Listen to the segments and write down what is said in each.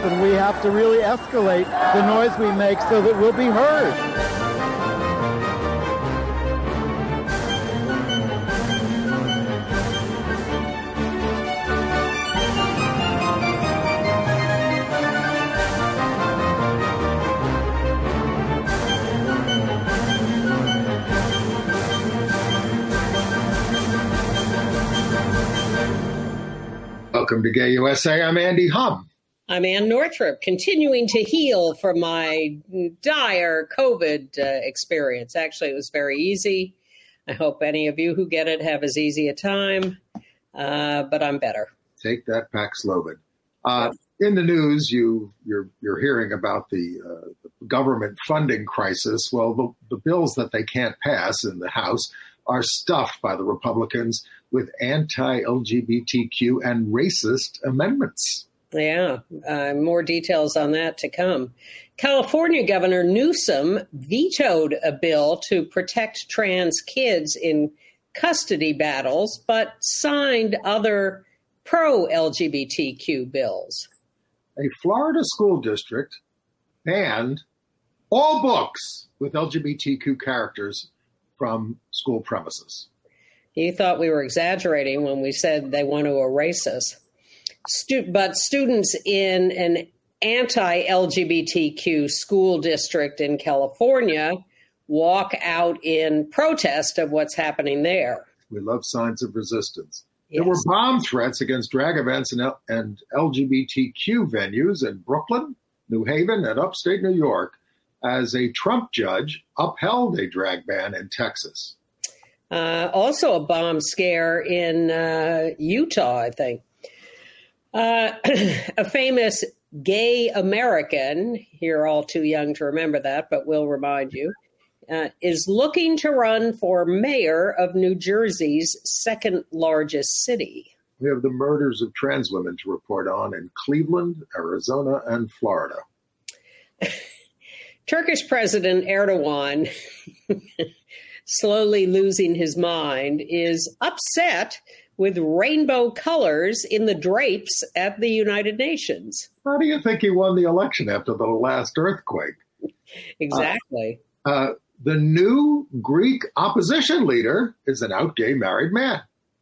and we have to really escalate the noise we make so that we'll be heard. Welcome to Gay USA. I'm Andy Hum. I'm Ann Northrup, continuing to heal from my dire COVID experience. Actually, it was very easy. I hope any of you who get it have as easy a time, but I'm better. Take that Paxlovid. In the news, you're hearing about the government funding crisis. Well, the bills that they can't pass in the House are stuffed by the Republicans with anti-LGBTQ and racist amendments. Yeah, more details on that to come. California Governor Newsom vetoed a bill to protect trans kids in custody battles, but signed other pro-LGBTQ bills. A Florida school district banned all books with LGBTQ characters from school premises. You thought we were exaggerating when we said they want to erase us. But students in an anti-LGBTQ school district in California walk out in protest of what's happening there. We love signs of resistance. Yes. There were bomb threats against drag events and LGBTQ venues in Brooklyn, New Haven, and upstate New York as a Trump judge upheld a drag ban in Texas. Also a bomb scare in Utah, I think. A famous gay American, you're all too young to remember that, but we'll remind you, is looking to run for mayor of New Jersey's second largest city. We have the murders of trans women to report on in Cleveland, Arizona, and Florida. Turkish President Erdogan, slowly losing his mind, is upset with rainbow colors in the drapes at the United Nations. How do you think he won the election after the last earthquake? Exactly. The new Greek opposition leader is an out gay married man.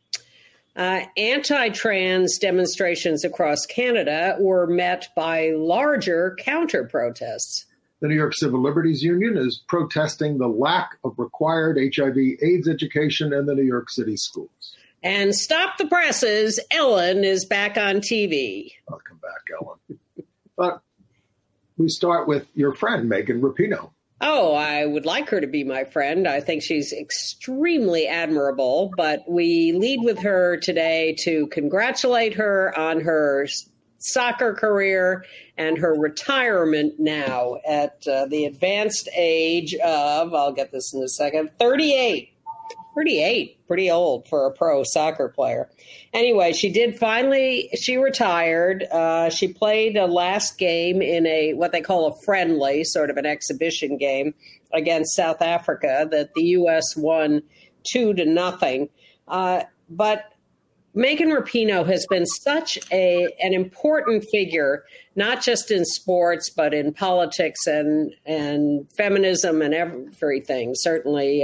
Anti-trans demonstrations across Canada were met by larger counter-protests. The New York Civil Liberties Union is protesting the lack of required HIV/AIDS education in the New York City schools. And stop the presses, Ellen is back on TV. Welcome back, Ellen. But we start with your friend, Megan Rapinoe. Oh, I would like her to be my friend. I think she's extremely admirable, but we lead with her today to congratulate her on her soccer career and her retirement now at the advanced age of, I'll get this in a second, 38. 38, pretty old for a pro soccer player. Anyway, she retired. She played a last game in what they call a friendly, sort of an exhibition game against South Africa that the U.S. won 2-0. But Megan Rapinoe has been such an important figure, not just in sports, but in politics and feminism and everything, certainly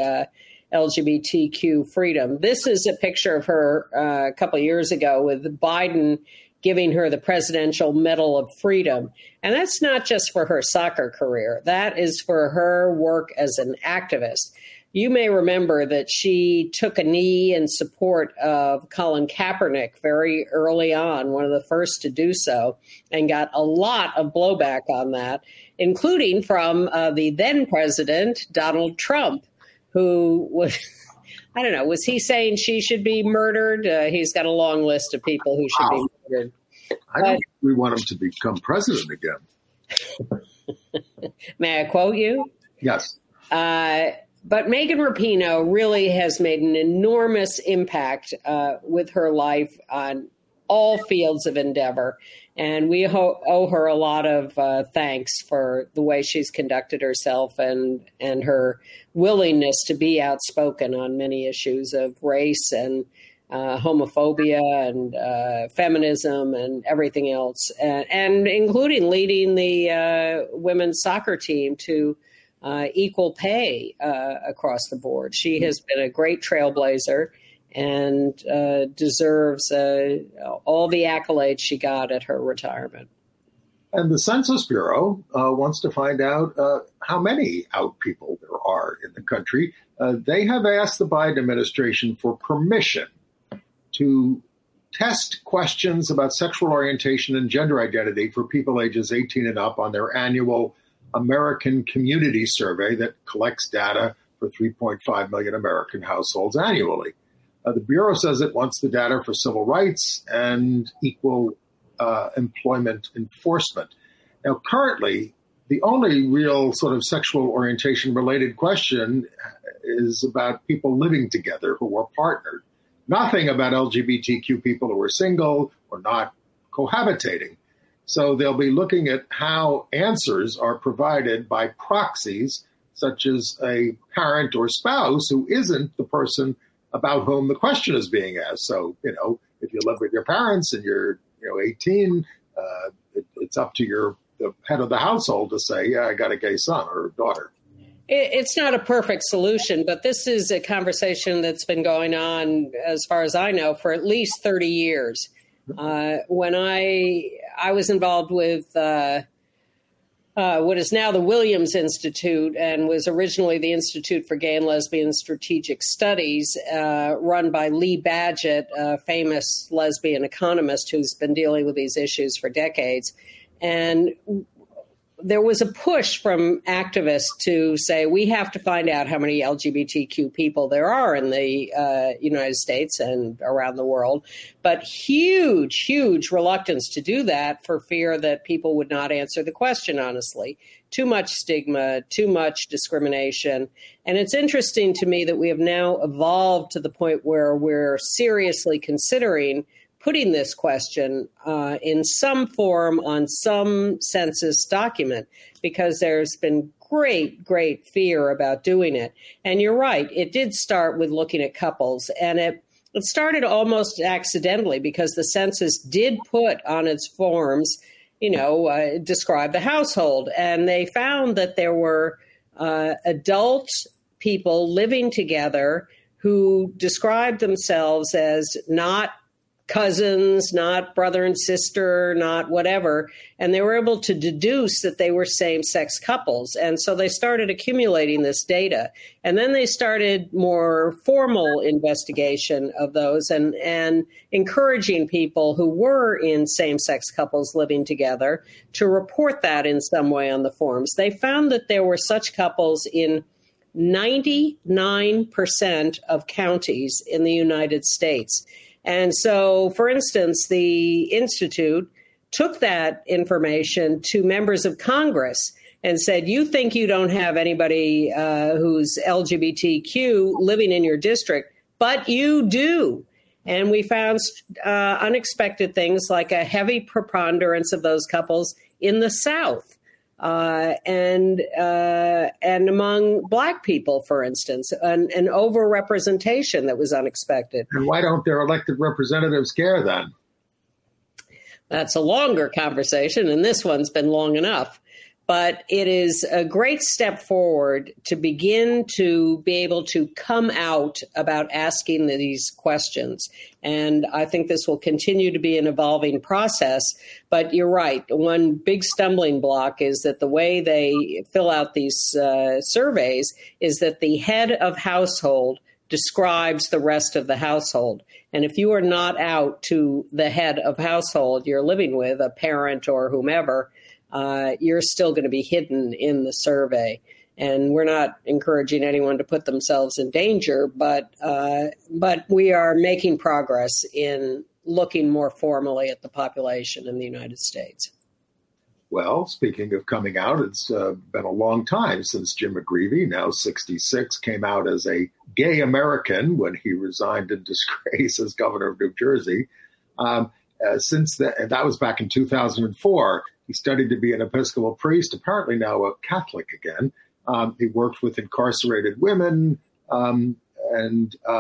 LGBTQ freedom. This is a picture of her a couple of years ago with Biden giving her the Presidential Medal of Freedom. And that's not just for her soccer career. That is for her work as an activist. You may remember that she took a knee in support of Colin Kaepernick very early on, one of the first to do so, and got a lot of blowback on that, including from the then president, Donald Trump, who was, I don't know, was he saying she should be murdered? He's got a long list of people who should be murdered. I don't think we want him to become president again. May I quote you? Yes. But Megan Rapinoe really has made an enormous impact with her life on all fields of endeavor. And we owe her a lot of thanks for the way she's conducted herself and her willingness to be outspoken on many issues of race and homophobia and feminism and everything else, and including leading the women's soccer team to equal pay across the board. She has been a great trailblazer and deserves all the accolades she got at her retirement. And the Census Bureau wants to find out how many out people there are in the country. They have asked the Biden administration for permission to test questions about sexual orientation and gender identity for people ages 18 and up on their annual American Community Survey that collects data for 3.5 million American households annually. The Bureau says it wants the data for civil rights and equal employment enforcement. Now, currently, the only real sort of sexual orientation related question is about people living together who are partnered. Nothing about LGBTQ people who are single or not cohabitating. So they'll be looking at how answers are provided by proxies, such as a parent or spouse who isn't the person about whom the question is being asked. So, if you live with your parents and you're 18, it's up to the head of the household to say, yeah, I got a gay son or daughter. It's not a perfect solution, but this is a conversation that's been going on, as far as I know, for at least 30 years. When I was involved with what is now the Williams Institute and was originally the Institute for Gay and Lesbian Strategic Studies, run by Lee Badgett, a famous lesbian economist who's been dealing with these issues for decades. And there was a push from activists to say, we have to find out how many LGBTQ people there are in the United States and around the world, but huge reluctance to do that for fear that people would not answer the question honestly. Too much stigma, too much discrimination. And it's interesting to me that we have now evolved to the point where we're seriously considering putting this question in some form on some census document, because there's been great fear about doing it. And you're right, it did start with looking at couples, and it started almost accidentally because the census did put on its forms, describe the household. And they found that there were adult people living together who described themselves as not cousins, not brother and sister, not whatever. And they were able to deduce that they were same-sex couples. And so they started accumulating this data. And then they started more formal investigation of those and encouraging people who were in same-sex couples living together to report that in some way on the forms. They found that there were such couples in 99% of counties in the United States. And so, for instance, the Institute took that information to members of Congress and said, you think you don't have anybody who's LGBTQ living in your district, but you do. And we found unexpected things like a heavy preponderance of those couples in the South. And among Black people, for instance, an overrepresentation that was unexpected. And why don't their elected representatives care then? That's a longer conversation, and this one's been long enough. But it is a great step forward to begin to be able to come out about asking these questions. And I think this will continue to be an evolving process. But you're right. One big stumbling block is that the way they fill out these surveys is that the head of household describes the rest of the household. And if you are not out to the head of household you're living with, a parent or whomever, you're still going to be hidden in the survey. And we're not encouraging anyone to put themselves in danger, but we are making progress in looking more formally at the population in the United States. Well, speaking of coming out, it's been a long time since Jim McGreevey, now 66, came out as a gay American when he resigned in disgrace as governor of New Jersey. Since then, and that was back in 2004. He studied to be an Episcopal priest, apparently now a Catholic again. He worked with incarcerated women, and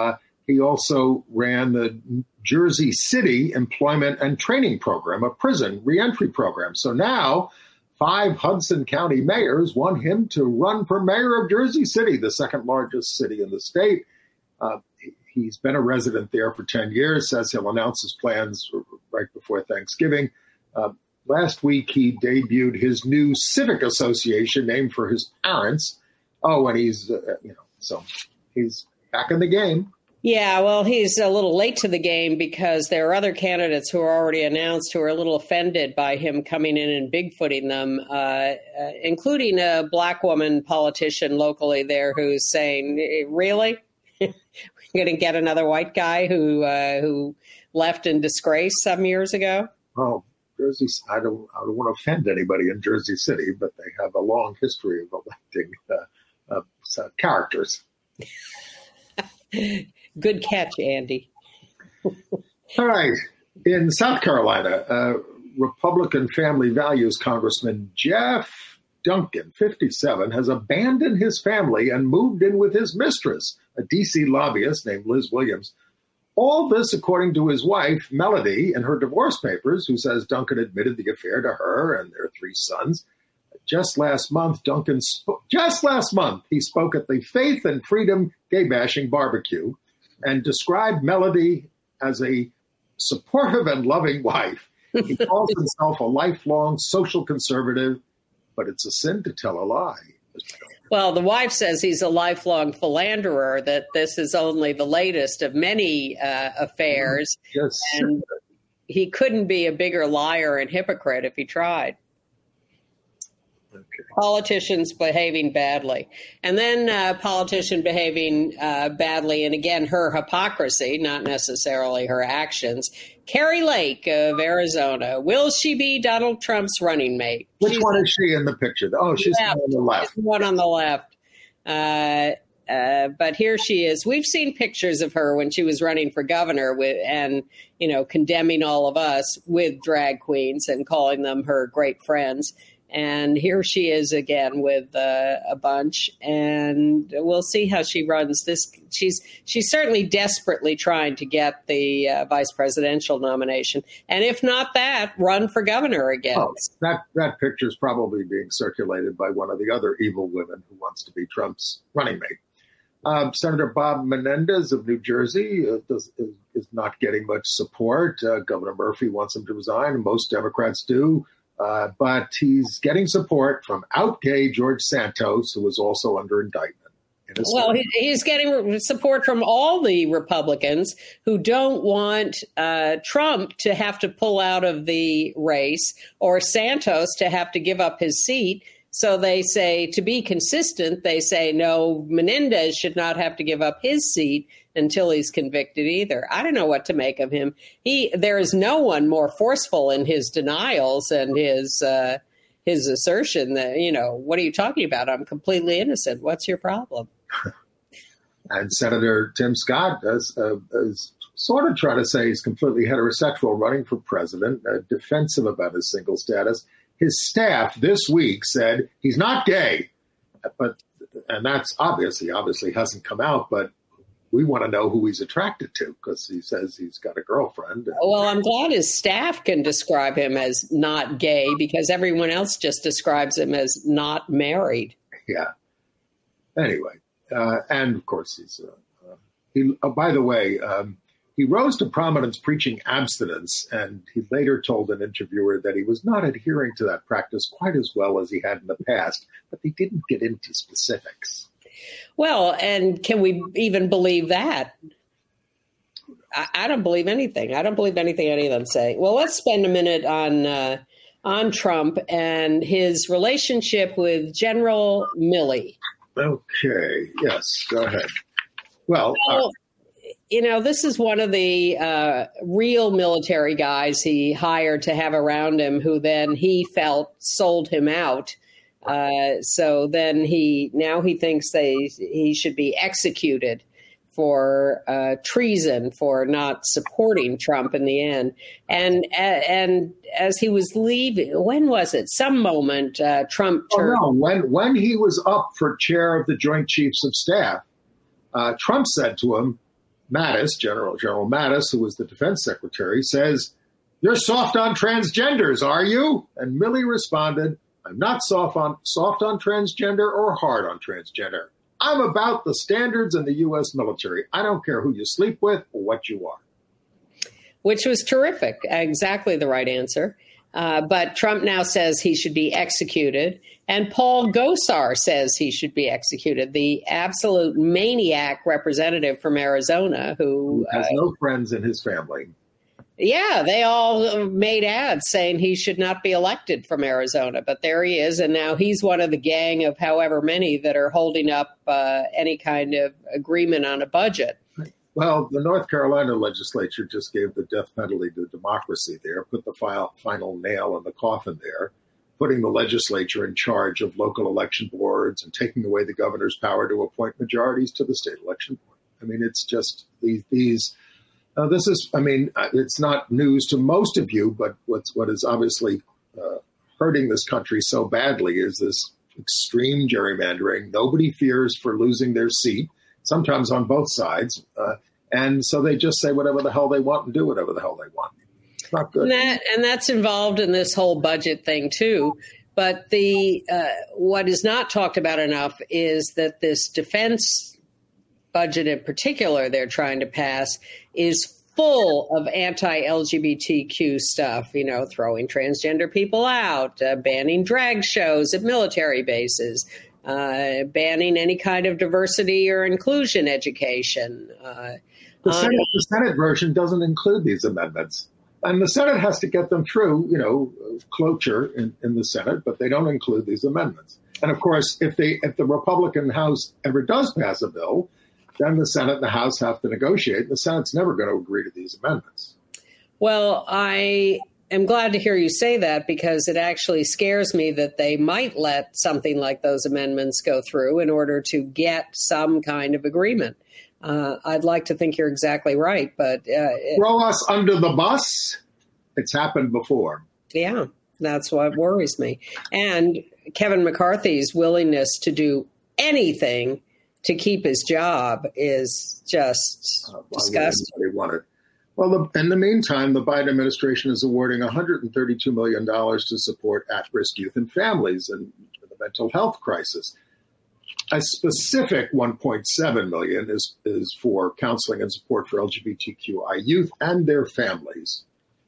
He also ran the Jersey City Employment and Training Program, a prison reentry program. So now 5 Hudson County mayors want him to run for mayor of Jersey City, the second largest city in the state. He's been a resident there for 10 years, says he'll announce his plans right before Thanksgiving. Last week, he debuted his new civic association named for his parents. Oh, and he's, so he's back in the game. Yeah, well, he's a little late to the game because there are other candidates who are already announced who are a little offended by him coming in and bigfooting them, including a black woman politician locally there who's saying, really? We're going to get another white guy who left in disgrace some years ago? Oh, Jersey, I don't want to offend anybody in Jersey City, but they have a long history of electing characters. Good catch, Andy. All right. In South Carolina, Republican Family Values Congressman Jeff Duncan, 57, has abandoned his family and moved in with his mistress, a D.C. lobbyist named Liz Williams. All this, according to his wife, Melody, in her divorce papers, who says Duncan admitted the affair to her and their 3 sons. Just last month, he spoke at the Faith and Freedom Gay Bashing Barbecue and described Melody as a supportive and loving wife. He calls himself a lifelong social conservative, but it's a sin to tell a lie. Well, the wife says he's a lifelong philanderer, that this is only the latest of many affairs. Yes. And he couldn't be a bigger liar and hypocrite if he tried. Okay. Politicians behaving badly. And then politician behaving badly, and again, her hypocrisy, not necessarily her actions. Carrie Lake of Arizona. Will she be Donald Trump's running mate? Which one is she in the picture? Oh, she's the one on the left. She's the one on the left. But here she is. We've seen pictures of her when she was running for governor and condemning all of us with drag queens and calling them her great friends. And here she is again with a bunch, and we'll see how she runs this. She's certainly desperately trying to get the vice presidential nomination, and if not that, run for governor again. Oh, that picture is probably being circulated by one of the other evil women who wants to be Trump's running mate. Senator Bob Menendez of New Jersey is not getting much support. Governor Murphy wants him to resign, and most Democrats do. But he's getting support from out-gay George Santos, who is also under indictment. Well, he's getting support from all the Republicans who don't want Trump to have to pull out of the race or Santos to have to give up his seat. So they say, to be consistent, they say, no, Menendez should not have to give up his seat until he's convicted either. I don't know what to make of him. There is no one more forceful in his denials and his assertion that, what are you talking about? I'm completely innocent. What's your problem? And Senator Tim Scott is sort of trying to say he's completely heterosexual, running for president, defensive about his single status. His staff this week said he's not gay, and that's obvious. He obviously hasn't come out, but we want to know who he's attracted to because he says he's got a girlfriend. Well, I'm glad his staff can describe him as not gay because everyone else just describes him as not married. Yeah. Anyway, and of course by the way, he rose to prominence preaching abstinence, and he later told an interviewer that he was not adhering to that practice quite as well as he had in the past, but he didn't get into specifics. Well, and can we even believe that? I don't believe anything. I don't believe anything any of them say. Well, let's spend a minute on Trump and his relationship with General Milley. Okay. Yes. Go ahead. Well, this is one of the real military guys he hired to have around him who then he felt sold him out. So then he thinks he should be executed for treason for not supporting Trump in the end. And as he was leaving, when was it? Some moment Trump turned. Oh, no. When he was up for chair of the Joint Chiefs of Staff, Trump said to him, Mattis, General Mattis, who was the defense secretary, says, "You're soft on transgenders, are you?" And Milley responded, "I'm not soft on transgender or hard on transgender. I'm about the standards in the U.S. military. I don't care who you sleep with or what you are." Which was terrific. Exactly the right answer. But Trump now says he should be executed. And Paul Gosar says he should be executed, the absolute maniac representative from Arizona who has no friends in his family. Yeah, they all made ads saying he should not be elected from Arizona. But there he is. And now he's one of the gang of however many that are holding up any kind of agreement on a budget. Well, the North Carolina legislature just gave the death penalty to democracy there, put the final nail in the coffin there, putting the legislature in charge of local election boards and taking away the governor's power to appoint majorities to the state election board. I mean, it's just it's not news to most of you, but what is obviously hurting this country so badly is this extreme gerrymandering. Nobody fears for losing their seat, sometimes on both sides. And so they just say whatever the hell they want and do whatever the hell they want. It's not good. And that's involved in this whole budget thing, too. But what is not talked about enough is that this defense budget in particular they're trying to pass is full of anti-LGBTQ stuff, throwing transgender people out, banning drag shows at military bases, banning any kind of diversity or inclusion education. The Senate version doesn't include these amendments. And the Senate has to get them through, cloture in the Senate, but they don't include these amendments. And of course, if the Republican House ever does pass a bill, then the Senate and the House have to negotiate. The Senate's never going to agree to these amendments. Well, I am glad to hear you say that because it actually scares me that they might let something like those amendments go through in order to get some kind of agreement. I'd like to think you're exactly right, but throw us under the bus. It's happened before. Yeah, that's what worries me. And Kevin McCarthy's willingness to do anything to keep his job is just disgusting. Well, in the meantime, the Biden administration is awarding $132 million to support at-risk youth and families in the mental health crisis. A specific $1.7 million is for counseling and support for LGBTQI youth and their families.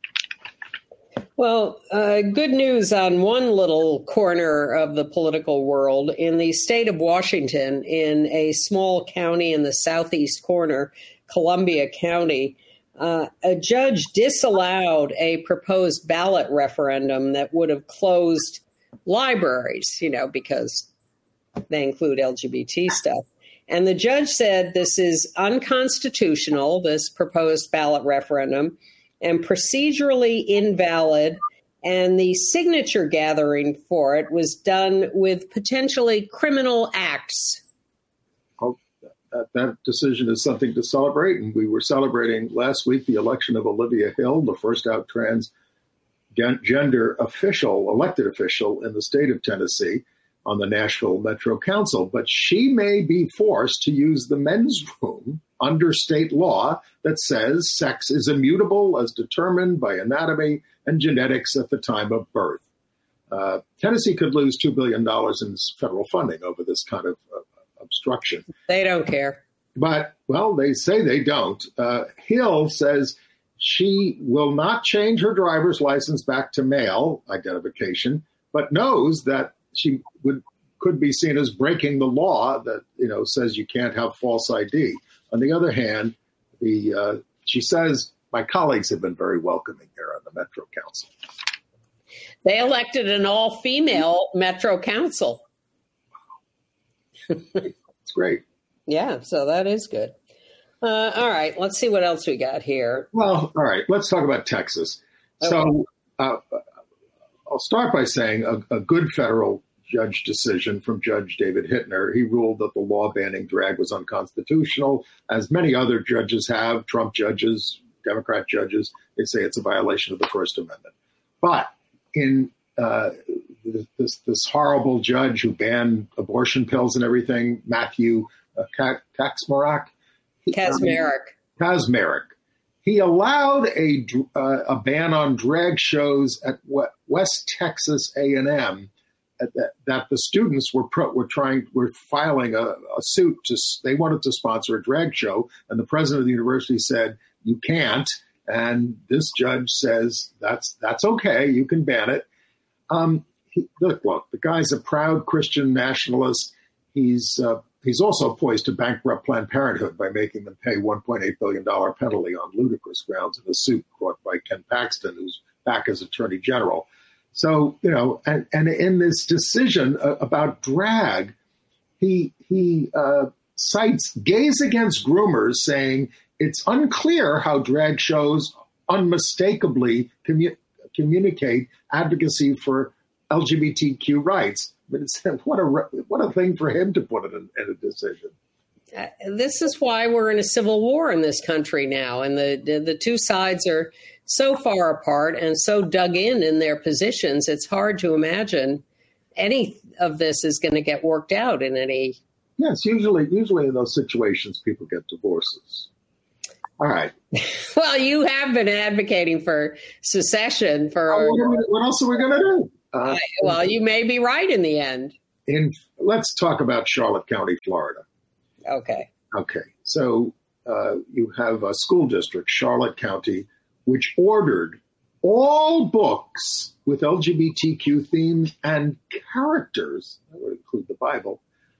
Well, good news on one little corner of the political world. In the state of Washington, in a small county in the southeast corner, Columbia County, a judge disallowed a proposed ballot referendum that would have closed libraries, because they include LGBT stuff. And the judge said this is unconstitutional, this proposed ballot referendum, and procedurally invalid. And the signature gathering for it was done with potentially criminal acts. Well, that decision is something to celebrate. And we were celebrating last week the election of Olivia Hill, the first out transgender elected official in the state of Tennessee on the Nashville Metro Council. But she may be forced to use the men's room under state law that says sex is immutable as determined by anatomy and genetics at the time of birth. Tennessee could lose $2 billion in federal funding over this kind of obstruction. They don't care. But, well, they say they don't. Hill says she will not change her driver's license back to male identification, but knows that she could be seen as breaking the law that, says you can't have false ID. On the other hand, she says, my colleagues have been very welcoming here on the Metro Council. They elected an all-female Metro Council. It's great. Yeah, so that is good. All right, let's see what else we got here. Well, all right, let's talk about Texas. Okay. So I'll start by saying a good federal judge decision from Judge David Hittner. He ruled that the law banning drag was unconstitutional, as many other judges have, Trump judges, Democrat judges. They say it's a violation of the First Amendment. But in this horrible judge who banned abortion pills and everything, Matthew Kacsmaryk. Kaczmarek. He allowed a ban on drag shows at West Texas A&M that the students were filing a suit they wanted to sponsor a drag show, and the president of the university said you can't, and this judge says that's okay, you can ban it. Look, the guy's a proud Christian nationalist. He's also poised to bankrupt Planned Parenthood by making them pay $1.8 billion penalty on ludicrous grounds in a suit brought by Ken Paxton, who's back as Attorney General. So, and in this decision about drag, he cites Gays Against Groomers, saying it's unclear how drag shows unmistakably communicate advocacy for LGBTQ rights. But what a thing for him to put in a decision. This is why we're in a civil war in this country now, and the two sides are so far apart and so dug in their positions. It's hard to imagine any of this is going to get worked out in any. Yes, usually in those situations, people get divorces. All right. Well, you have been advocating for secession for. What else are we going to do? Well, you may be right in the end. Let's talk about Charlotte County, Florida. Okay. So you have a school district, Charlotte County, which ordered all books with LGBTQ themes and characters, that would include the Bible,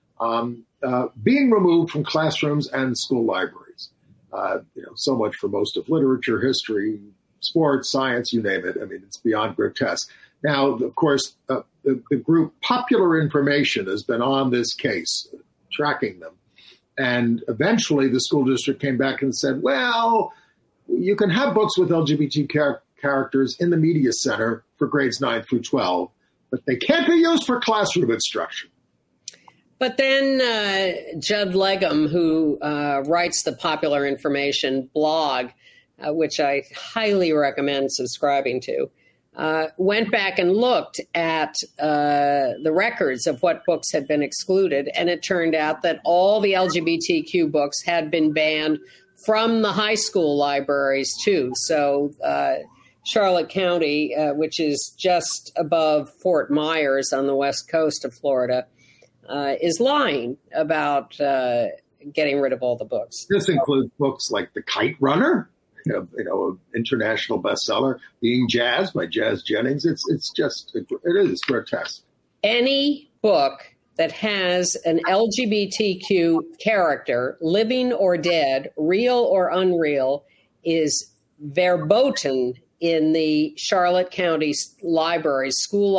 being removed from classrooms and school libraries. So much for most of literature, history, sports, science, you name it. I mean, it's beyond grotesque. Now, of course, the group Popular Information has been on this case, tracking them. And eventually the school district came back and said, well, you can have books with LGBT characters in the media center for grades 9 through 12, but they can't be used for classroom instruction. But then Judd Legum, who writes the Popular Information blog, which I highly recommend subscribing to, went back and looked at the records of what books had been excluded, and it turned out that all the LGBTQ books had been banned from the high school libraries, too. So Charlotte County, which is just above Fort Myers on the west coast of Florida, is lying about getting rid of all the books. This includes books like The Kite Runner, an international bestseller, Being Jazz by Jazz Jennings. It is grotesque. Any book that has an LGBTQ character, living or dead, real or unreal, is verboten in the Charlotte County libraries, school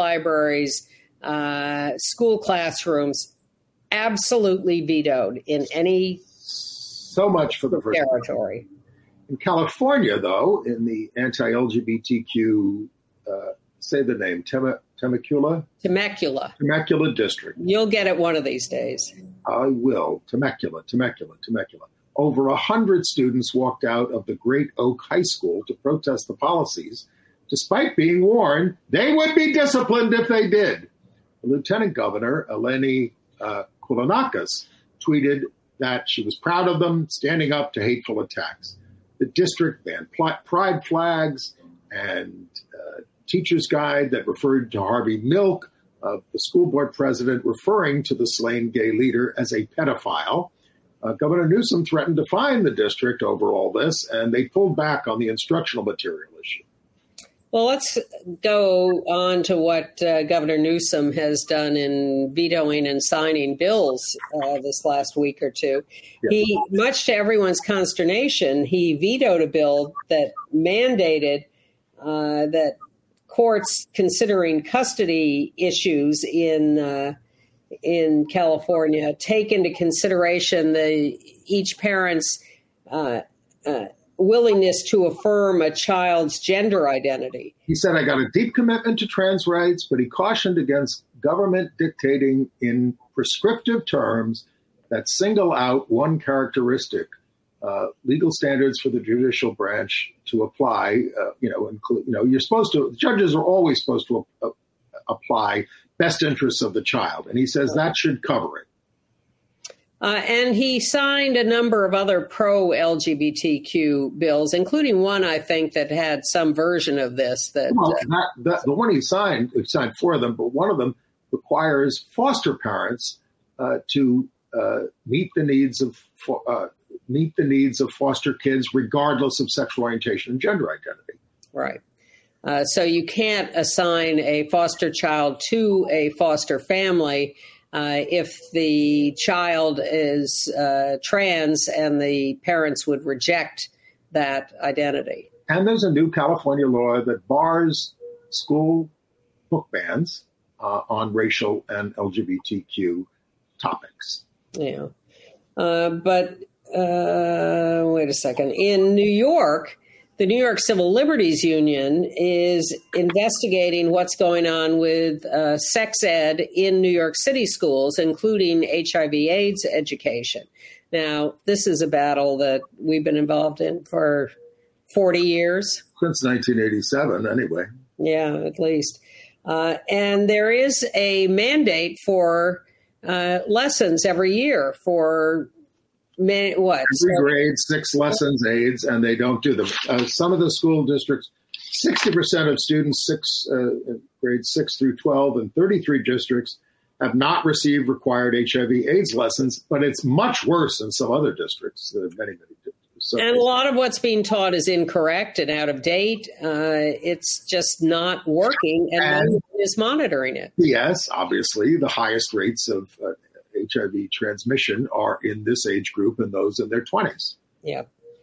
classrooms, absolutely vetoed in any so much for the territory. In California, though, in the anti-LGBTQ, say the name, Temecula district. You'll get it one of these days. I will. Temecula. Over 100 students walked out of the Great Oak High School to protest the policies, despite being warned they would be disciplined if they did. The Lieutenant Governor, Eleni Kounalakis, tweeted that she was proud of them standing up to hateful attacks. The district banned pride flags and teacher's guide that referred to Harvey Milk, the school board president, referring to the slain gay leader as a pedophile. Governor Newsom threatened to fine the district over all this, and they pulled back on the instructional material issue. Well, let's go on to what Governor Newsom has done in vetoing and signing bills this last week or two. Yeah. He, much to everyone's consternation, he vetoed a bill that mandated that courts considering custody issues in California take into consideration each parent's willingness to affirm a child's gender identity. He said, I got a deep commitment to trans rights, but he cautioned against government dictating in prescriptive terms that single out one characteristic. Legal standards for the judicial branch to apply, you're supposed to, judges are always supposed to apply best interests of the child. And he says that should cover it. And he signed a number of other pro-LGBTQ bills, including one, I think, that had some version of this. The one he signed 4 of them, but one of them requires foster parents to meet the needs of foster kids, regardless of sexual orientation and gender identity. Right. So you can't assign a foster child to a foster family if the child is trans and the parents would reject that identity. And there's a new California law that bars school book bans on racial and LGBTQ topics. Yeah. But wait a second. In New York, the New York Civil Liberties Union is investigating what's going on with sex ed in New York City schools, including HIV/AIDS education. Now, this is a battle that we've been involved in for 40 years. Since 1987, anyway. Yeah, at least. And there is a mandate for lessons every year for every grade, 6 lessons, AIDS, and they don't do them. Some of the school districts, 60% of students grades 6 through 12 in 33 districts have not received required HIV/AIDS lessons, but it's much worse in some other districts, many districts. So, and a lot of what's being taught is incorrect and out of date. It's just not working, and no one is monitoring it. Yes, obviously, the highest rates of HIV transmission are in this age group and those in their 20s. Yeah.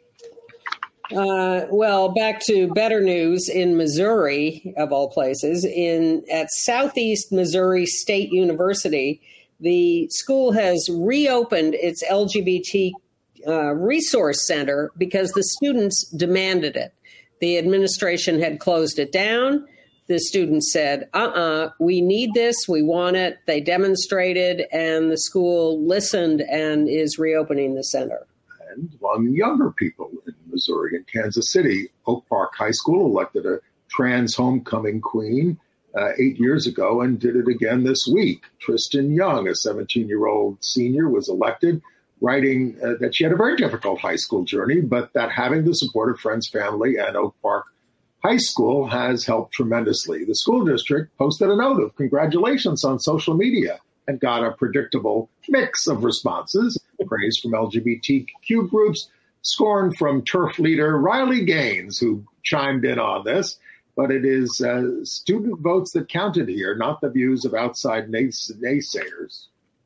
Well, back to better news in Missouri, of all places. At Southeast Missouri State University, the school has reopened its LGBT resource center because the students demanded it. The administration had closed it down. The students said, we need this, we want it. They demonstrated, and the school listened and is reopening the center. And among younger people in Missouri and Kansas City, Oak Park High School elected a trans homecoming queen 8 years ago and did it again this week. Tristan Young, a 17-year-old senior, was elected, writing that she had a very difficult high school journey, but that having the support of friends, family, and Oak Park High School has helped tremendously. The school district posted a note of congratulations on social media and got a predictable mix of responses: praise from LGBTQ groups, scorn from turf leader Riley Gaines, who chimed in on this. But it is student votes that counted here, not the views of outside naysayers.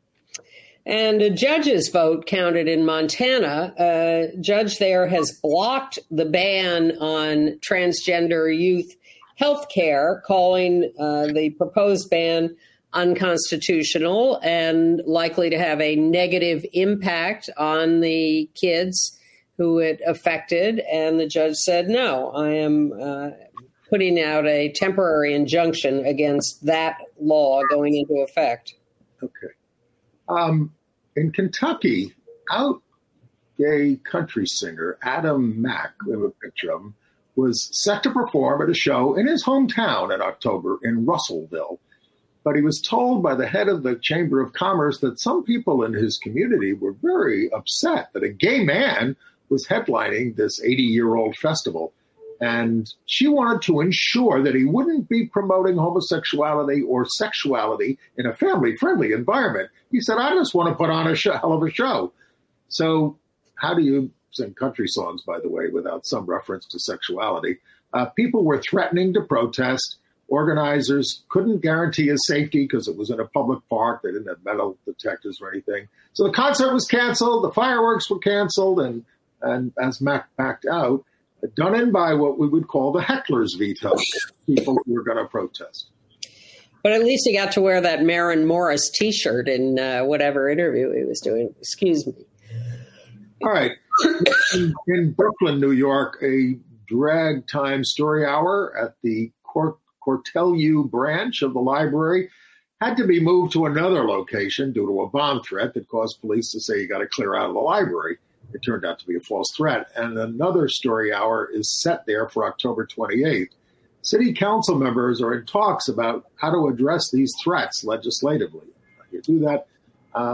And a judge's vote counted in Montana. A judge there has blocked the ban on transgender youth health care, calling the proposed ban unconstitutional and likely to have a negative impact on the kids who it affected. And the judge said, no, I am putting out a temporary injunction against that law going into effect. Okay. In Kentucky, out gay country singer Adam Mack, we have a picture of him, was set to perform at a show in his hometown in October in Russellville. But he was told by the head of the Chamber of Commerce that some people in his community were very upset that a gay man was headlining this 80-year-old festival. And she wanted to ensure that he wouldn't be promoting homosexuality or sexuality in a family-friendly environment. He said, I just want to put on a hell of a show. So how do you sing country songs, by the way, without some reference to sexuality? People were threatening to protest. Organizers couldn't guarantee his safety because it was in a public park. They didn't have metal detectors or anything. So the concert was canceled. The fireworks were canceled. And as Mac backed out, done in by what we would call the heckler's veto, people who were going to protest. But at least he got to wear that Maren Morris T-shirt in whatever interview he was doing. Excuse me. All right. In Brooklyn, New York, a drag time story hour at the Cortelyou branch of the library had to be moved to another location due to a bomb threat that caused police to say you got to clear out of the library. It turned out to be a false threat. And another story hour is set there for October 28th. City council members are in talks about how to address these threats legislatively. You do that.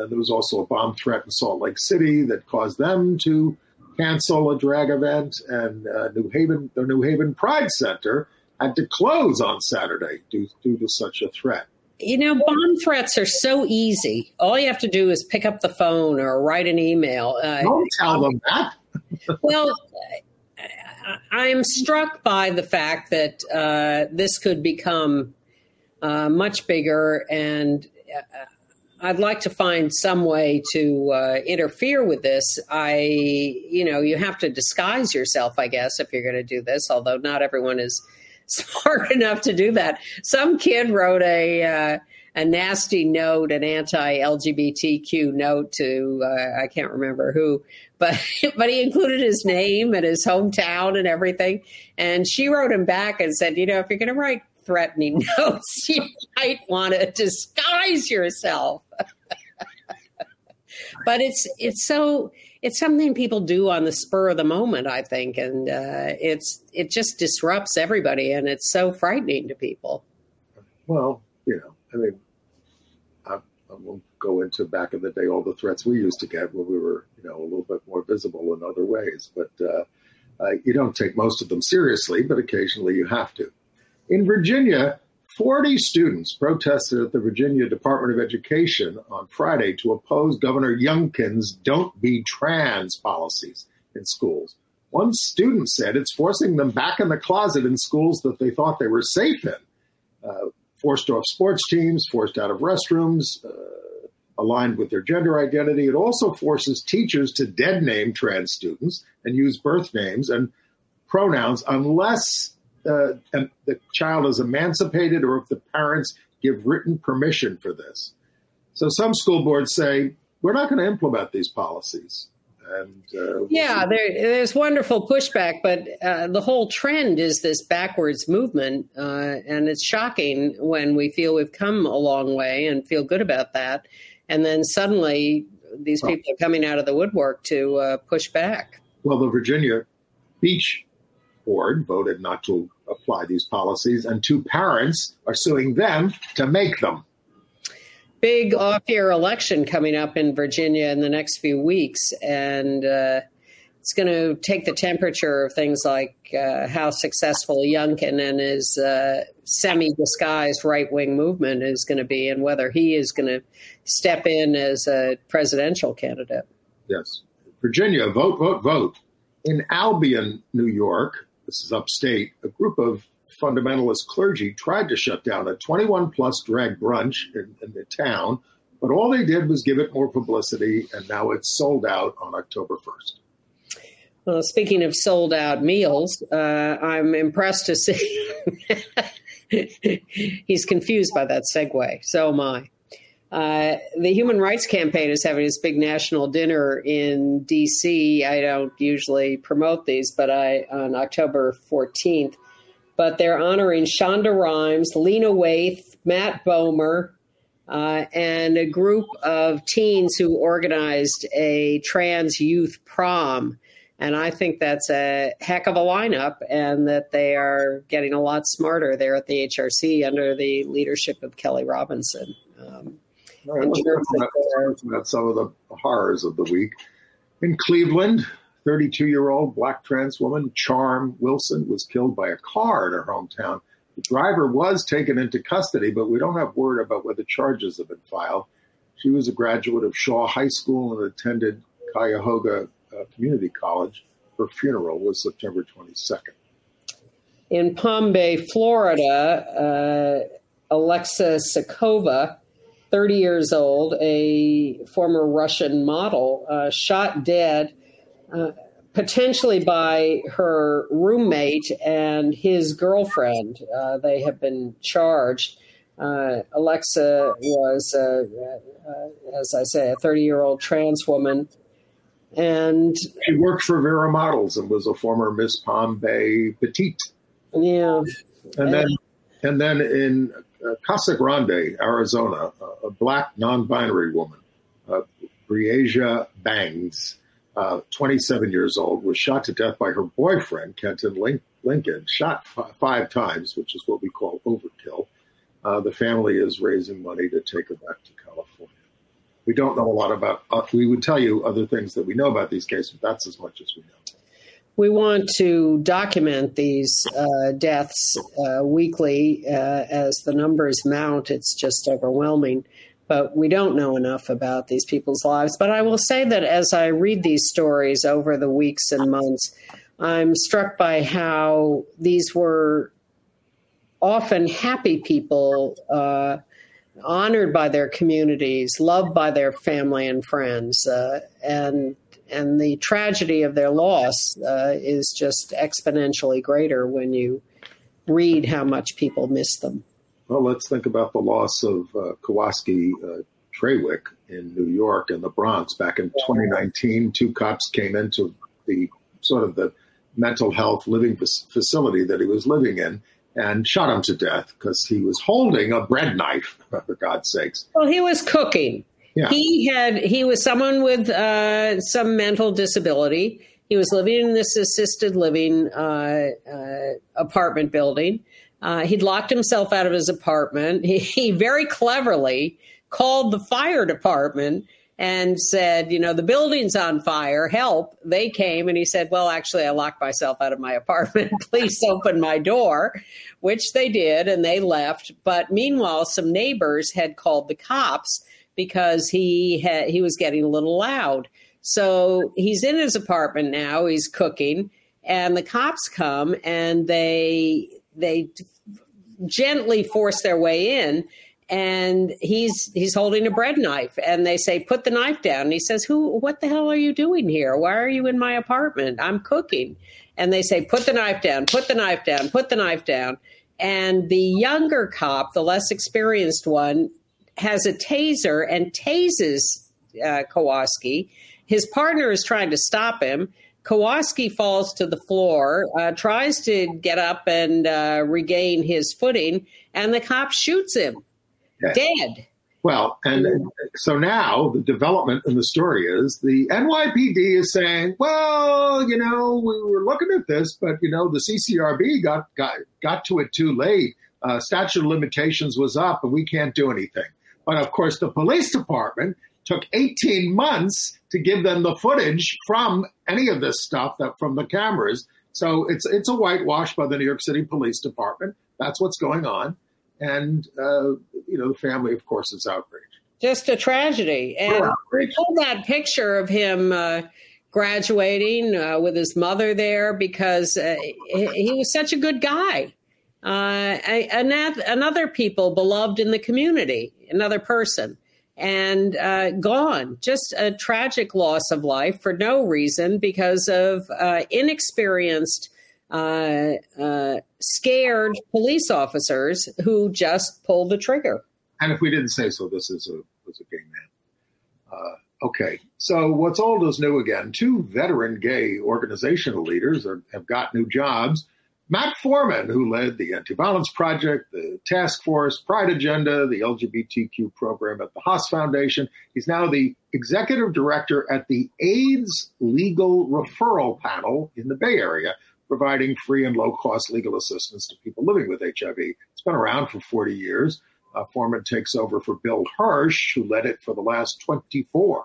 then there was also a bomb threat in Salt Lake City that caused them to cancel a drag event. And the New Haven Pride Center had to close on Saturday due to such a threat. Bomb threats are so easy. All you have to do is pick up the phone or write an email. Don't tell them that. Well, I'm struck by the fact that this could become much bigger, and I'd like to find some way to interfere with this. You have to disguise yourself, I guess, if you're going to do this, although not everyone is smart enough to do that. Some kid wrote a nasty note, an anti-LGBTQ note to I can't remember who, but he included his name and his hometown and everything. And she wrote him back and said, if you're going to write threatening notes, you might want to disguise yourself. But it's something people do on the spur of the moment, I think, and it just disrupts everybody, and it's so frightening to people. Well, I won't go into back in the day all the threats we used to get when we were, a little bit more visible in other ways. But you don't take most of them seriously, but occasionally you have to. In Virginia, 40 students protested at the Virginia Department of Education on Friday to oppose Governor Youngkin's "Don't Be Trans" policies in schools. One student said it's forcing them back in the closet in schools that they thought they were safe in. Forced off sports teams, forced out of restrooms, aligned with their gender identity. It also forces teachers to dead name trans students and use birth names and pronouns unless the child is emancipated or if the parents give written permission for this. So some school boards say, we're not going to implement these policies. And there's wonderful pushback, but the whole trend is this backwards movement. And it's shocking when we feel we've come a long way and feel good about that. And then suddenly these people are coming out of the woodwork to push back. Well, the Virginia Beach Board voted not to apply these policies, and 2 parents are suing them to make them. Big off-year election coming up in Virginia in the next few weeks, and it's going to take the temperature of things like how successful Youngkin and his semi-disguised right-wing movement is going to be, and whether he is going to step in as a presidential candidate. Yes. Virginia, vote, vote, vote. In Albion, New York, this is upstate, a group of fundamentalist clergy tried to shut down a 21-plus drag brunch in the town, but all they did was give it more publicity, and now it's sold out on October 1st. Well, speaking of sold out meals, I'm impressed to see he's confused by that segue. So am I. The Human Rights Campaign is having its big national dinner in D.C. I don't usually promote these, but on October 14th. But they're honoring Shonda Rhimes, Lena Waithe, Matt Bomer, and a group of teens who organized a trans youth prom. And I think that's a heck of a lineup, and that they are getting a lot smarter there at the HRC under the leadership of Kelly Robinson. About some of the horrors of the week. In Cleveland, 32-year-old black trans woman Charm Wilson was killed by a car in her hometown. The driver was taken into custody, but we don't have word about whether charges have been filed. She was a graduate of Shaw High School and attended Cuyahoga Community College. Her funeral was September 22nd. In Palm Bay, Florida, Alexa Sakova, 30 years old, a former Russian model, shot dead, potentially by her roommate and his girlfriend. They have been charged. Alexa was, as I say, a 30-year-old trans woman. And she worked for Vera Models and was a former Miss Palm Bay Petite. Yeah. And then in Casa Grande, Arizona, a black non-binary woman, Breasia Bangs, 27 years old, was shot to death by her boyfriend, Kenton Lincoln, shot 5 times, which is what we call overkill. The family is raising money to take her back to California. We don't know a lot about, we would tell you other things that we know about these cases, but that's as much as we know. We want to document these deaths weekly as the numbers mount. It's just overwhelming. But we don't know enough about these people's lives. But I will say that as I read these stories over the weeks and months, I'm struck by how these were often happy people, honored by their communities, loved by their family and friends, and the tragedy of their loss is just exponentially greater when you read how much people miss them. Well, let's think about the loss of Kowalski Trawick in New York and the Bronx back in 2019. Two cops came into the mental health living facility that he was living in and shot him to death because he was holding a bread knife, for God's sakes. Well, he was cooking. Yeah. He was someone with some mental disability. He was living in this assisted living apartment building. He'd locked himself out of his apartment. He very cleverly called the fire department and said, the building's on fire, help. They came and he said, well, actually, I locked myself out of my apartment. Please open my door, which they did, and they left. But meanwhile, some neighbors had called the cops because he was getting a little loud. So he's in his apartment now, he's cooking, and the cops come and they gently force their way in. And he's holding a bread knife, and they say, put the knife down. And he says, what the hell are you doing here? Why are you in my apartment? I'm cooking. And they say, put the knife down, put the knife down, put the knife down. And the younger cop, the less experienced one, has a taser and tases Kowalski. His partner is trying to stop him. Kowalski falls to the floor, tries to get up and regain his footing, and the cop shoots him. Dead. Well, and so now the development in the story is the NYPD is saying, well, we were looking at this, but, the CCRB got to it too late. Statute of limitations was up and we can't do anything. But, of course, the police department took 18 months to give them the footage from any of this stuff from the cameras. So it's a whitewash by the New York City Police Department. That's what's going on. And, the family, of course, is outraged. Just a tragedy. And we pulled that picture of him graduating with his mother there because he was such a good guy. Another people beloved in the community, another person, and gone. Just a tragic loss of life for no reason because of inexperienced scared police officers who just pulled the trigger. And if we didn't say so, this was a gay man. Okay, so what's old is new again. Two veteran gay organizational leaders have got new jobs. Matt Foreman, who led the Anti-Violence Project, the Task Force, Pride Agenda, the LGBTQ program at the Haas Foundation. He's now the executive director at the AIDS Legal Referral Panel in the Bay Area, providing free and low-cost legal assistance to people living with HIV. It's been around for 40 years. Foreman takes over for Bill Hirsch, who led it for the last 24.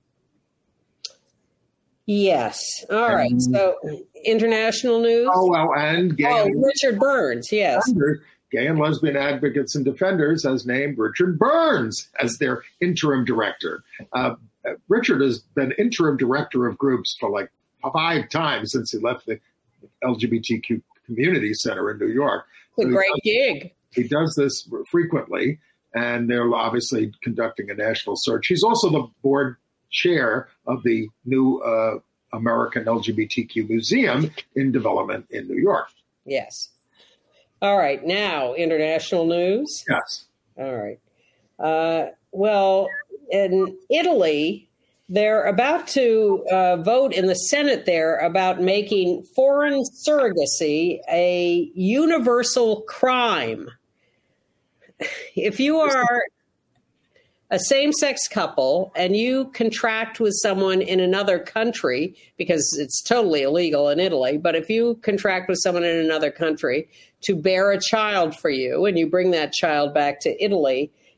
Yes. All right. So international news. Oh, well, and Richard Burns. Yes. Gay and lesbian advocates and defenders has named Richard Burns as their interim director. Richard has been interim director of groups for like 5 times since he left the LGBTQ Community Center in New York. It's a great gig. He does this frequently, and they're obviously conducting a national search. He's also the board chair of the new American LGBTQ Museum in development in New York. Yes. All right. Now, international news. Yes. All right. Well, in Italy, they're about to vote in the Senate there about making foreign surrogacy a universal crime. If you are a same-sex couple and you contract with someone in another country, because it's totally illegal in Italy, but if you contract with someone in another country to bear a child for you and you bring that child back to Italy,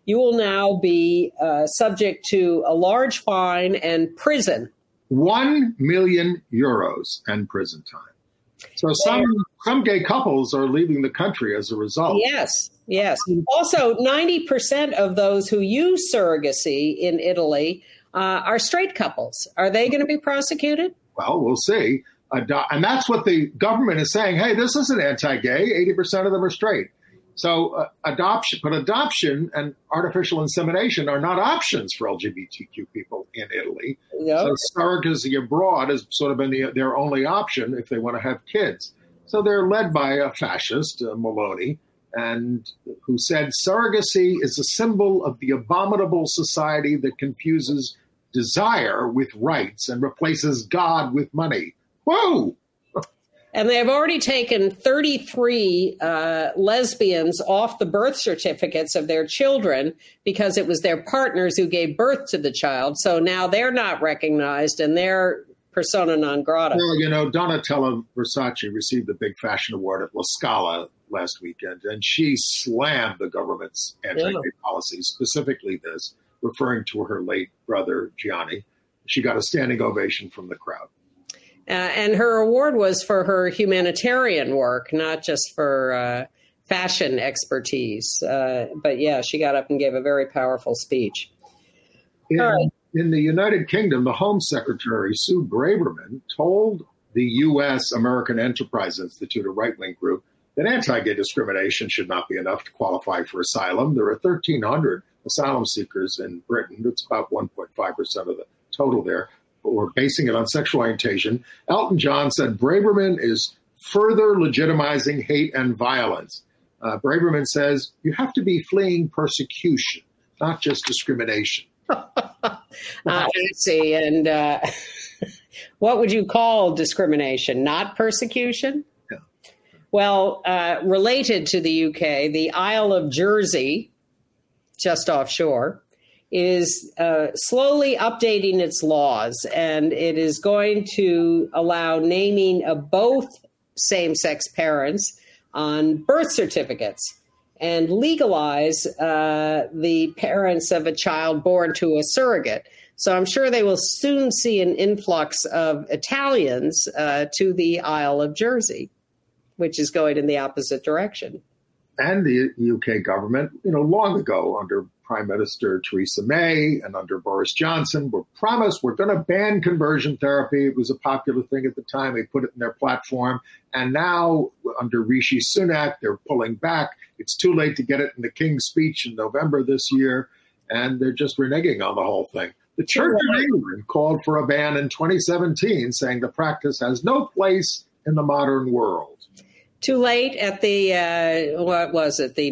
you will now be subject to a large fine and prison. 1 million euros and prison time. So some gay couples are leaving the country as a result. Yes. Also, 90% of those who use surrogacy in Italy are straight couples. Are they going to be prosecuted? Well, we'll see. And that's what the government is saying. Hey, this isn't anti-gay. 80% of them are straight. So adoption and artificial insemination are not options for LGBTQ people in Italy. Yep. So surrogacy abroad has sort of been their only option if they want to have kids. So they're led by a fascist, Meloni, and who said surrogacy is a symbol of the abominable society that confuses desire with rights and replaces God with money. Whoa! And they have already taken 33 lesbians off the birth certificates of their children because it was their partners who gave birth to the child. So now they're not recognized and they're persona non grata. Well, Donatella Versace received the big fashion award at La Scala last weekend, and she slammed the government's anti-gay policies, specifically this, referring to her late brother, Gianni. She got a standing ovation from the crowd. And her award was for her humanitarian work, not just for fashion expertise. But yeah, she got up and gave a very powerful speech. In the United Kingdom, the Home Secretary, Sue Braverman, told the U.S. American Enterprise Institute, a right-wing group, that anti-gay discrimination should not be enough to qualify for asylum. There are 1,300 asylum seekers in Britain. It's about 1.5% of the total there. We're basing it on sexual orientation. Elton John said Braverman is further legitimizing hate and violence. Braverman says you have to be fleeing persecution, not just discrimination. I see. And what would you call discrimination? Not persecution? Yeah. Well, related to the UK, the Isle of Jersey, just offshore, is slowly updating its laws, and it is going to allow naming of both same-sex parents on birth certificates and legalize the parents of a child born to a surrogate. So I'm sure they will soon see an influx of Italians to the Isle of Jersey, which is going in the opposite direction. And the UK government, long ago under Prime Minister Theresa May and under Boris Johnson were promised we're going to ban conversion therapy. It was a popular thing at the time. They put it in their platform. And now under Rishi Sunak, they're pulling back. It's too late to get it in the King's speech in November this year. And they're just reneging on the whole thing. The Church of England called for a ban in 2017, saying the practice has no place in the modern world. Too late at the, the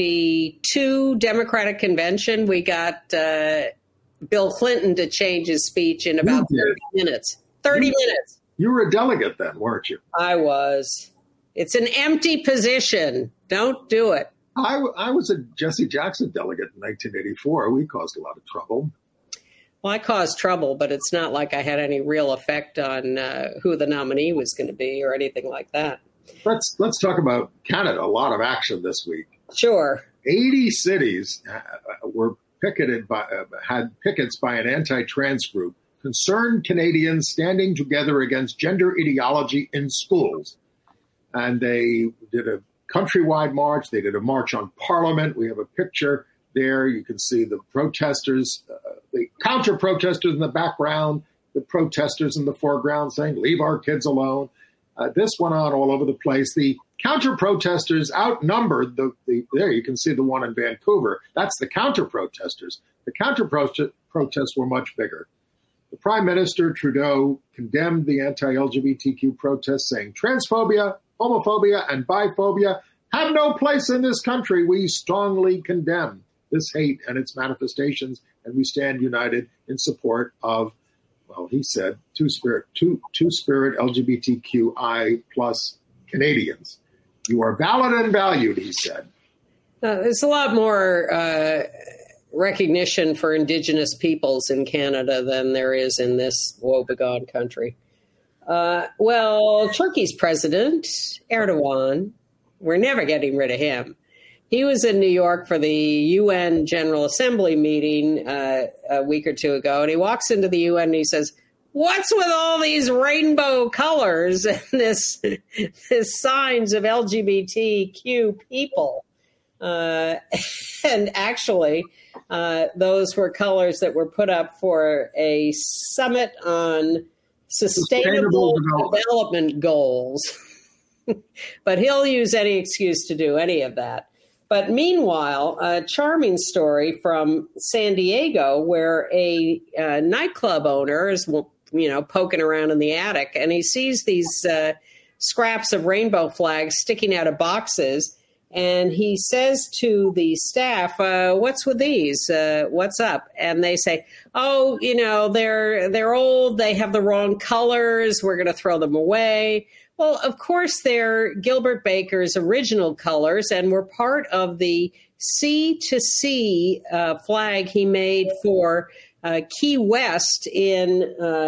92 Democratic Convention. We got Bill Clinton to change his speech in about 30 minutes. 30 minutes. You were a delegate then, weren't you? I was. It's an empty position. Don't do it. I was a Jesse Jackson delegate in 1984. We caused a lot of trouble. Well, I caused trouble, but it's not like I had any real effect on who the nominee was going to be or anything like that. Let's talk about Canada. A lot of action this week. Sure. 80 cities were had pickets by an anti-trans group, concerned Canadians standing together against gender ideology in schools. And they did a countrywide march. They did a march on Parliament. We have a picture there. You can see the protesters, the counter-protesters in the background, the protesters in the foreground saying, "Leave our kids alone." This went on all over the place. The counter-protesters outnumbered there you can see the one in Vancouver. That's the counter-protesters. The counter-protests were much bigger. The Prime Minister, Trudeau, condemned the anti-LGBTQ protests, saying transphobia, homophobia, and biphobia have no place in this country. We strongly condemn this hate and its manifestations, and we stand united in support of, well, he said, two-spirit LGBTQI plus Canadians. You are valid and valued, he said. There's a lot more recognition for Indigenous peoples in Canada than there is in this woebegone country. Turkey's president, Erdogan, we're never getting rid of him. He was in New York for the UN General Assembly meeting a week or two ago, and he walks into the UN and he says, "What's with all these rainbow colors and this signs of LGBTQ people?" And actually, those were colors that were put up for a summit on sustainable development goals. But he'll use any excuse to do any of that. But meanwhile, a charming story from San Diego where a nightclub owner is, poking around in the attic, and he sees these scraps of rainbow flags sticking out of boxes. And he says to the staff, "What's with these? What's up?" And they say, "Oh, they're old. They have the wrong colors. We're going to throw them away." Well, of course, they're Gilbert Baker's original colors and were part of the Sea to Sea flag he made for Key West in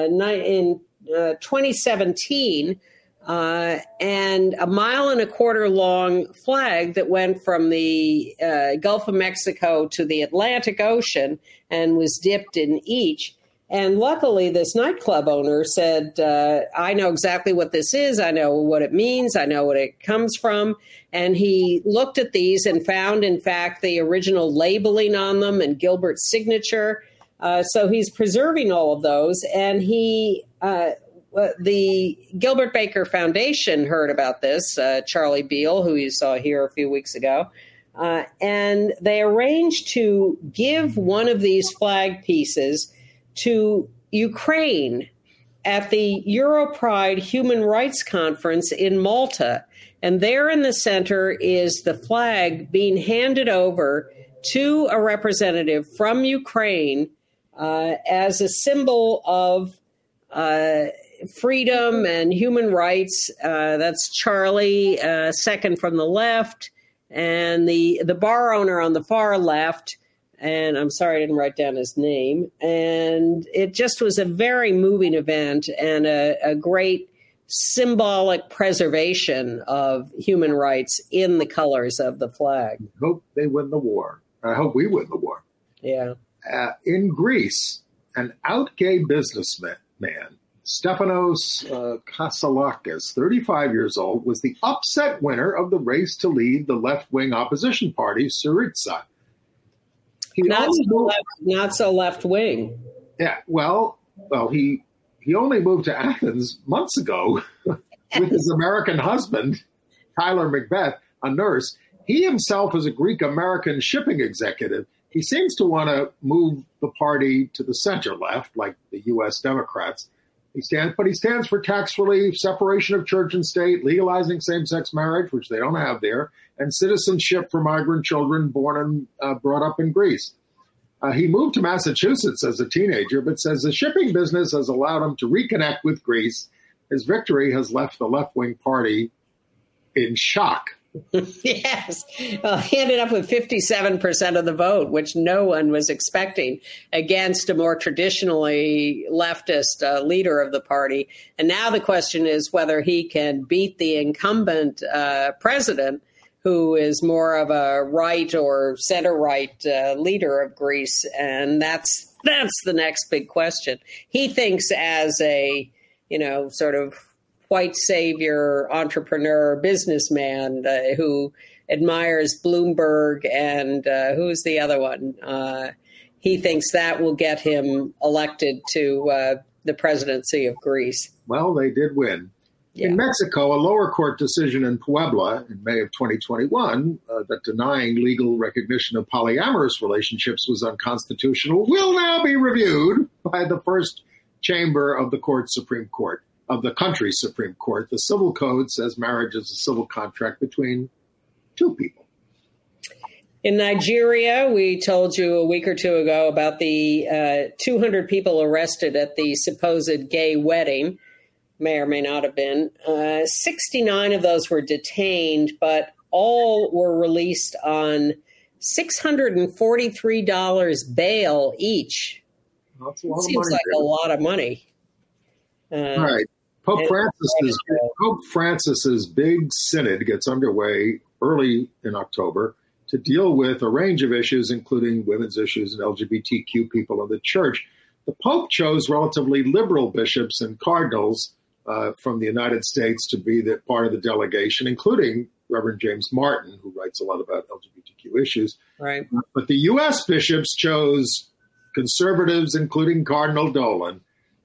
2017. And a 1.25 mile long flag that went from the Gulf of Mexico to the Atlantic Ocean and was dipped in each. And luckily, this nightclub owner said, "I know exactly what this is. I know what it means. I know what it comes from." And he looked at these and found, in fact, the original labeling on them and Gilbert's signature. So he's preserving all of those. And the Gilbert Baker Foundation heard about this, Charlie Beale, who you saw here a few weeks ago, and they arranged to give one of these flag pieces to Ukraine at the Europride Human Rights Conference in Malta. And there in the center is the flag being handed over to a representative from Ukraine as a symbol of freedom and human rights. That's Charlie, second from the left, and the bar owner on the far left. And I'm sorry I didn't write down his name. And it just was a very moving event and a great symbolic preservation of human rights in the colors of the flag. Hope they win the war. I hope we win the war. Yeah. In Greece, an out gay businessman, Stefanos Kasselakis, 35 years old, was the upset winner of the race to lead the left-wing opposition party, Syriza. Not so left-wing. Yeah, well, he only moved to Athens months ago with his American husband, Tyler Macbeth, a nurse. He himself is a Greek-American shipping executive. He seems to want to move the party to the center left, like the U.S. Democrats. He stands for tax relief, separation of church and state, legalizing same-sex marriage, which they don't have there, and citizenship for migrant children born and brought up in Greece. He moved to Massachusetts as a teenager, but says the shipping business has allowed him to reconnect with Greece. His victory has left the left-wing party in shock. Yes. Well, he ended up with 57% of the vote, which no one was expecting, against a more traditionally leftist leader of the party. And now the question is whether he can beat the incumbent president, who is more of a right or center-right leader of Greece. And that's the next big question. He thinks as a, sort of white savior, entrepreneur, businessman who admires Bloomberg and who's the other one? He thinks that will get him elected to the presidency of Greece. Well, they did win. Yeah. In Mexico, a lower court decision in Puebla in May of 2021 that denying legal recognition of polyamorous relationships was unconstitutional will now be reviewed by the first chamber of the country's Supreme Court. The civil code says marriage is a civil contract between two people. In Nigeria, we told you a week or two ago about the 200 people arrested at the supposed gay wedding. May or may not have been. 69 of those were detained, but all were released on $643 bail each. That's a lot Seems like a lot of money. Right. Pope Francis's big synod gets underway early in October. to deal with a range of issues, including women's issues and LGBTQ people in the church. The Pope chose relatively liberal bishops and cardinals from the United States to be part of the delegation, including Reverend James Martin, who writes a lot about LGBTQ issues. Right. But the U.S. bishops chose conservatives, including Cardinal Dolan.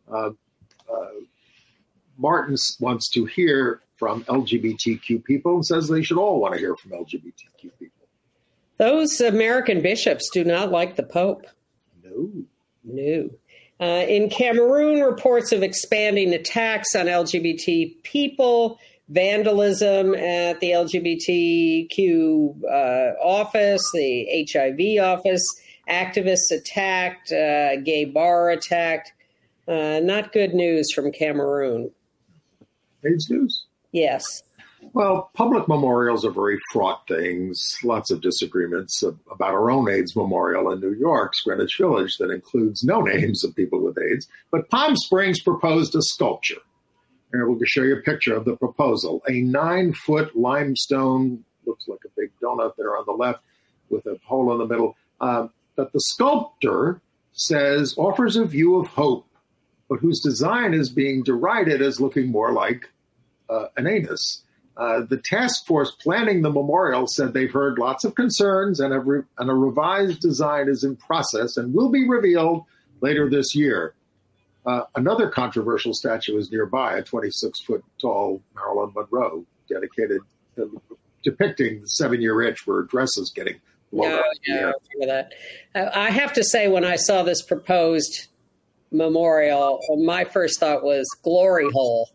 Martin wants to hear from LGBTQ people and says they should all want to hear from LGBTQ people. Those American bishops do not like the Pope. No. In Cameroon, reports of expanding attacks on LGBT people, vandalism at the LGBTQ office, the HIV office, activists attacked, gay bar attacked. Not good news from Cameroon. AIDS news? Yes. Well, public memorials are very fraught things. Lots of disagreements about our own AIDS memorial in New York's Greenwich Village that includes no names of people with AIDS. But Palm Springs proposed a sculpture. And we'll show you a picture of the proposal. A 9-foot limestone, looks like a big donut there on the left with a hole in the middle, that the sculptor says offers a view of hope, but whose design is being derided as looking more like an anus. The task force planning the memorial said they've heard lots of concerns and a revised design is in process and will be revealed later this year. Another controversial statue is nearby, a 26-foot tall Marilyn Monroe, dedicated depicting the 7-year itch where her dress is getting blown up. Yeah, I remember that. I have to say, when I saw this proposed memorial, my first thought was glory hole.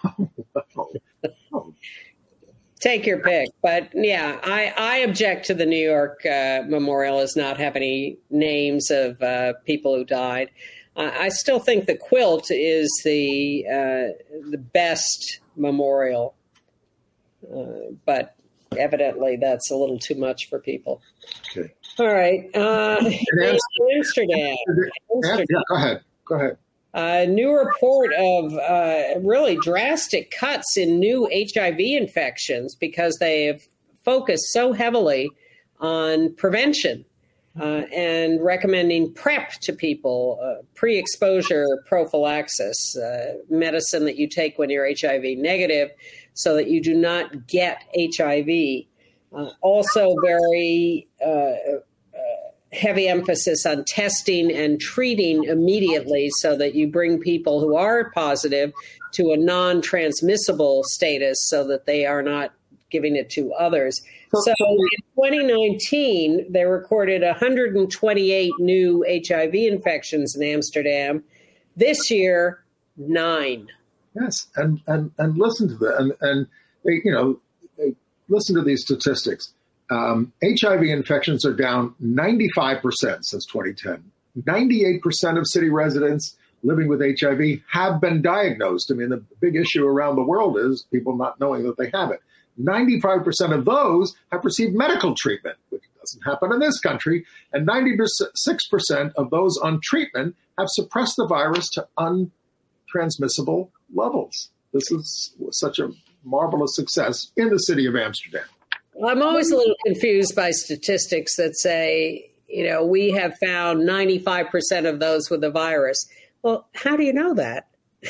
Take your pick. But yeah, I object to the New York memorial as not have any names of people who died. I still think the quilt is the best memorial, but evidently that's a little too much for people. Okay. All right. Amsterdam. Yeah, go ahead. A new report of really drastic cuts in new HIV infections because they have focused so heavily on prevention and recommending PrEP to people, pre-exposure prophylaxis, medicine that you take when you're HIV negative so that you do not get HIV. Also very heavy emphasis on testing and treating immediately so that you bring people who are positive to a non-transmissible status so that they are not giving it to others. So in 2019, they recorded 128 new HIV infections in Amsterdam. This year, 9. Yes, and listen to that, and listen to these statistics. HIV infections are down 95% since 2010. 98% of city residents living with HIV have been diagnosed. I mean, the big issue around the world is people not knowing that they have it. 95% of those have received medical treatment, which doesn't happen in this country. And 96% of those on treatment have suppressed the virus to untransmissible levels. This is such a marvelous success in the city of Amsterdam. I'm always a little confused by statistics that say, we have found 95% of those with the virus. Well, how do you know that?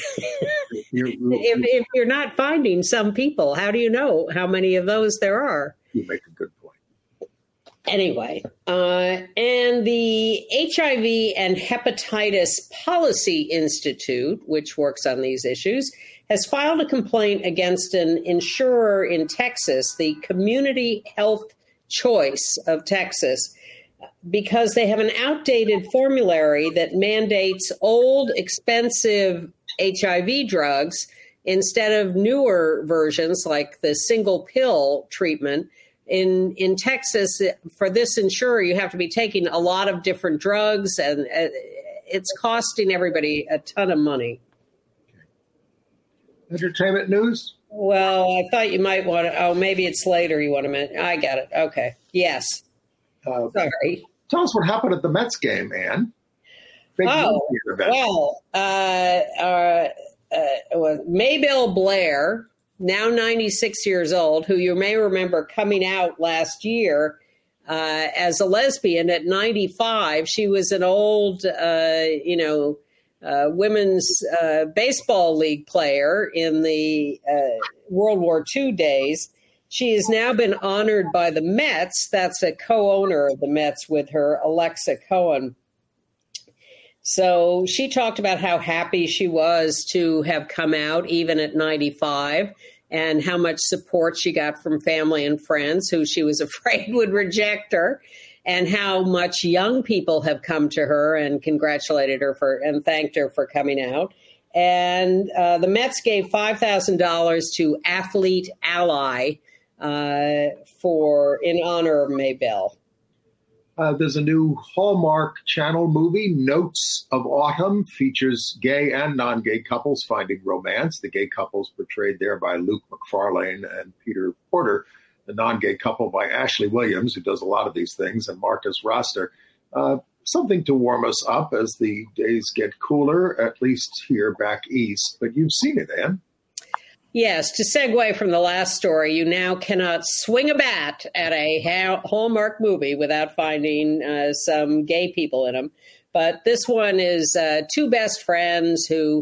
If you're not finding some people, how do you know how many of those there are? You make a good point. Anyway, and the HIV and Hepatitis Policy Institute, which works on these issues, has filed a complaint against an insurer in Texas, the Community Health Choice of Texas, because they have an outdated formulary that mandates old, expensive HIV drugs instead of newer versions like the single pill treatment. In Texas, for this insurer, you have to be taking a lot of different drugs, and it's costing everybody a ton of money. Entertainment news? Well, I thought you might want to. Oh, maybe it's later you want to mention. I got it. Okay. Yes. Sorry. Tell us what happened at the Mets game, Ann. Maybelle Blair, now 96 years old, who you may remember coming out last year as a lesbian at 95. She was an old, women's baseball league player in the World War II days. She has now been honored by the Mets. That's a co-owner of the Mets with her, Alexa Cohen. So she talked about how happy she was to have come out even at 95 and how much support she got from family and friends who she was afraid would reject her, and how much young people have come to her and congratulated her and thanked her for coming out. And the Mets gave $5,000 to Athlete Ally in honor of Maybelle. There's a new Hallmark Channel movie, Notes of Autumn, features gay and non-gay couples finding romance. The gay couples portrayed there by Luke McFarlane and Peter Porter, the non-gay couple by Ashley Williams, who does a lot of these things, and Marcus Roster. Something to warm us up as the days get cooler, at least here back east. But you've seen it, Anne. Yes, to segue from the last story, you now cannot swing a bat at a Hallmark movie without finding some gay people in them. But this one is two best friends who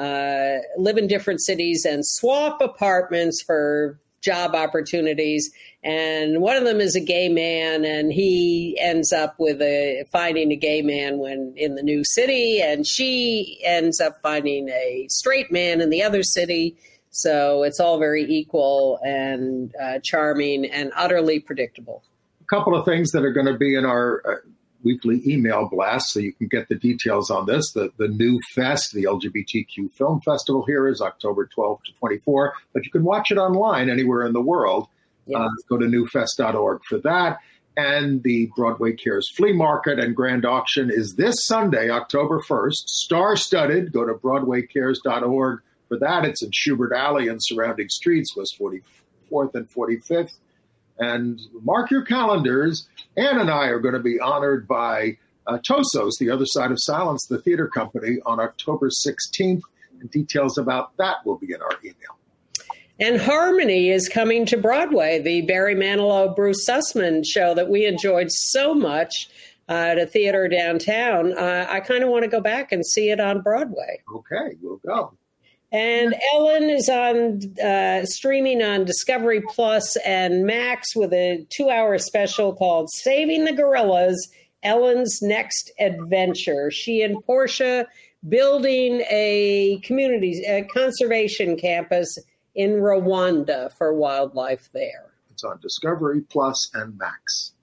live in different cities and swap apartments for job opportunities. And one of them is a gay man, and he ends up with finding a gay man when in the new city, and she ends up finding a straight man in the other city. So it's all very equal and charming and utterly predictable. A couple of things that are going to be in our weekly email blast, so you can get the details on this. The New Fest, the LGBTQ Film Festival here, is October 12 to 24, but you can watch it online anywhere in the world. Yeah. Go to newfest.org for that. And the Broadway Cares Flea Market and Grand Auction is this Sunday, October 1st, star-studded. Go to broadwaycares.org. For that, it's in Schubert Alley and surrounding streets, West 44th and 45th. And mark your calendars. Anne and I are going to be honored by Tosos, The Other Side of Silence, the theater company, on October 16th. And details about that will be in our email. And Harmony is coming to Broadway, the Barry Manilow, Bruce Sussman show that we enjoyed so much at a theater downtown. I kind of want to go back and see it on Broadway. Okay, we'll go. And Ellen is on streaming on Discovery Plus and Max with a 2-hour special called Saving the Gorillas, Ellen's Next Adventure. She and Portia building a conservation campus in Rwanda for wildlife there. It's on Discovery Plus and Max.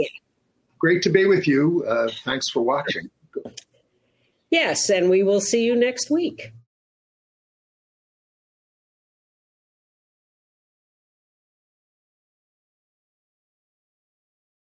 Great to be with you. Thanks for watching. Yes, and we will see you next week.